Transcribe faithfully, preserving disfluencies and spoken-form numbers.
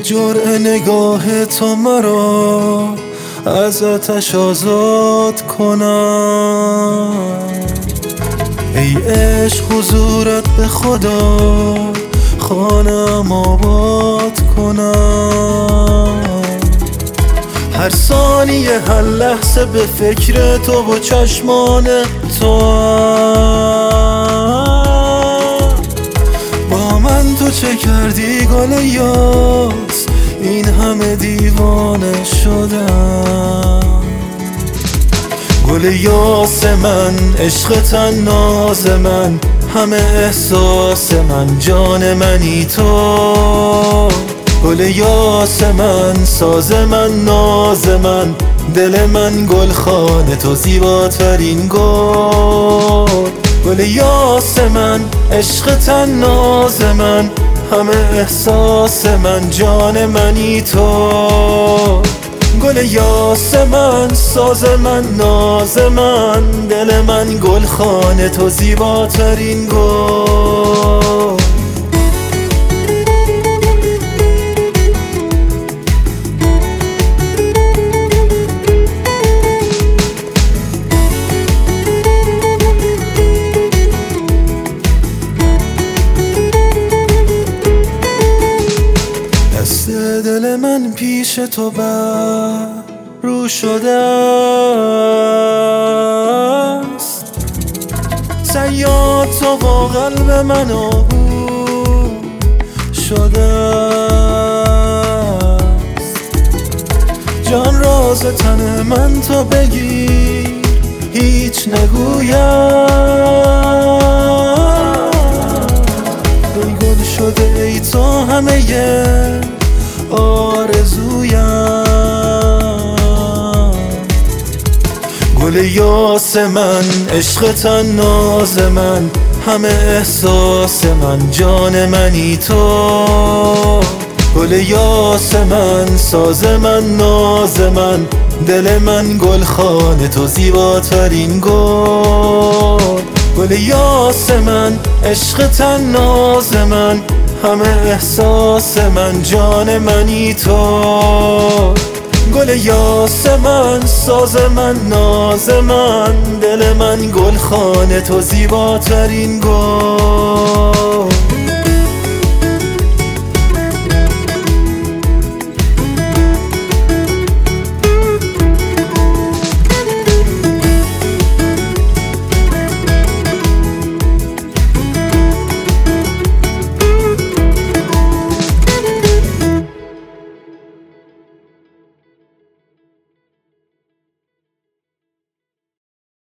جرعه نگاه تو مرا از آتش آزاد کنم. ای عشق حضورت به خدا خانم آباد کنم. هر ثانیه هر لحظه به فکر تو و چشمان تو با من تو چه کردی گل یاس، این همه دیوانه شدم. گل یاس من، عشق تن ناز من، همه احساس من، جان منی تو. گل یاس من، ساز من، ناز من، دل من گلخانه تو زیباترین گل. گل یاس من، عشق تن ناز من، همه احساس من، جان منی تو. گل یاس من، ساز من، ناز من، دل من گلخانه تو زیباترین گل. دست دل من پیش تو بر رو شده است، صیاد تو با قلب من آهو شده است. جان راز تن من تو بگیر هیچ نگویم، ای گل شده ای تو همه آرزویم. گل یاس من، عشق تن ناز من، همه احساس من، جان منی تو. گل یاس من، ساز من، ناز من، دل من گلخانه تو زیباترین گل. گل یاس من، عشق تن ناز من، همه احساس من، جان منی تو. گل یاس من، ساز من، ناز من، دل من گلخانه تو زیباترین گل.